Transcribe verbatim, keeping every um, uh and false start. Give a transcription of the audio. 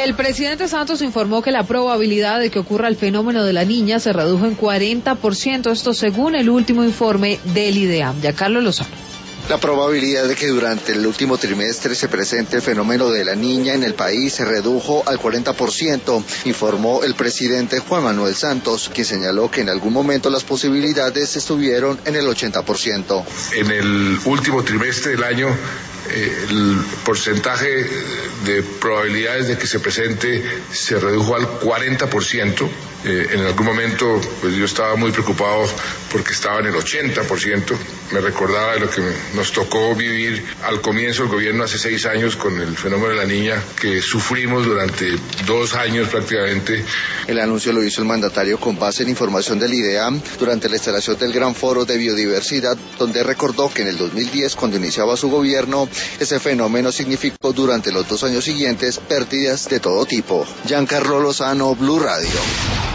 El presidente Santos informó que la probabilidad de que ocurra el fenómeno de la niña se redujo en cuarenta por ciento, esto según el último informe del IDEAM. Giancarlo Lozano. La probabilidad de que durante el último trimestre se presente el fenómeno de la niña en el país se redujo al cuarenta por ciento, informó el presidente Juan Manuel Santos, quien señaló que en algún momento las posibilidades estuvieron en el ochenta por ciento. En el último trimestre del año, eh, el porcentaje de probabilidades de que se presente se redujo al cuarenta por ciento. Eh, en algún momento pues yo estaba muy preocupado porque estaba en el ochenta por ciento. Me recordaba de lo que nos tocó vivir al comienzo del gobierno hace seis años con el fenómeno de la niña, que sufrimos durante dos años prácticamente. El anuncio lo hizo el mandatario con base en información del IDEAM durante la instalación del Gran Foro de Biodiversidad, donde recordó que en el dos mil diez, cuando iniciaba su gobierno, ese fenómeno significó durante los dos años siguientes pérdidas de todo tipo. Giancarlo Lozano, Blue Radio.